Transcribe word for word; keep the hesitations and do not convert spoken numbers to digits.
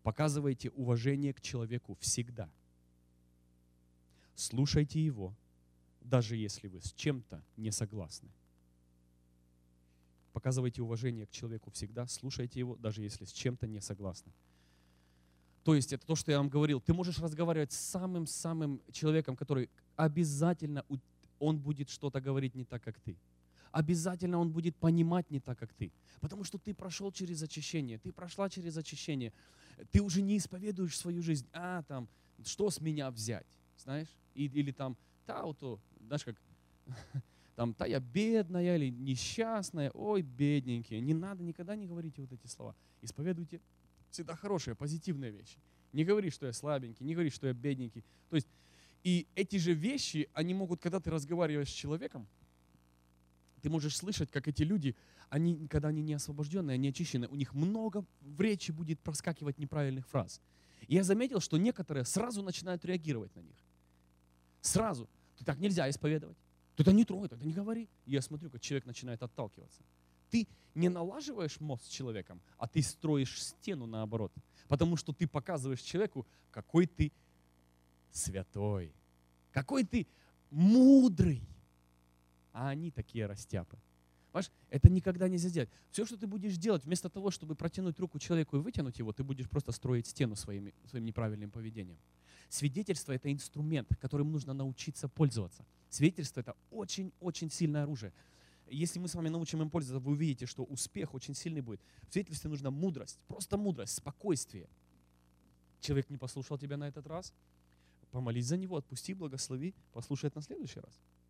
Показывайте уважение к человеку всегда. Слушайте его, даже если вы с чем-то не согласны. Показывайте уважение к человеку всегда, слушайте его, даже если с чем-то не согласны. То есть это то, что я вам говорил. Ты можешь разговаривать с самым-самым человеком, который обязательно, он будет что-то говорить не так, как ты. Обязательно он будет понимать не так, как ты. Потому что ты прошел через очищение, ты прошла через очищение. Ты уже не исповедуешь свою жизнь. А, там, что с меня взять? Знаешь? И, или там, та, вот, то, знаешь, как... Там, та я бедная или несчастная, ой, бедненькие. Не надо, никогда не говорите вот эти слова. Исповедуйте всегда хорошие, позитивные вещи. Не говори, что я слабенький, не говори, что я бедненький. То есть, и эти же вещи, они могут, когда ты разговариваешь с человеком, ты можешь слышать, как эти люди, они, когда они не освобожденные, они очищены, у них много в речи будет проскакивать неправильных фраз. И я заметил, что некоторые сразу начинают реагировать на них. Сразу. Ты так нельзя исповедовать. Ты это не трогай, это не говори. И я смотрю, как человек начинает отталкиваться. Ты не налаживаешь мост с человеком, а ты строишь стену наоборот. Потому что ты показываешь человеку, какой ты святой, какой ты мудрый. А они такие растяпы. Понимаешь, это никогда нельзя делать. Все, что ты будешь делать, вместо того, чтобы протянуть руку человеку и вытянуть его, ты будешь просто строить стену своими, своим неправильным поведением. Свидетельство – это инструмент, которым нужно научиться пользоваться. Свидетельство – это очень-очень сильное оружие. Если мы с вами научим им пользоваться, вы увидите, что успех очень сильный будет. В свидетельстве нужна мудрость, просто мудрость, спокойствие. Человек не послушал тебя на этот раз, помолись за него, отпусти, благослови, послушает на следующий раз.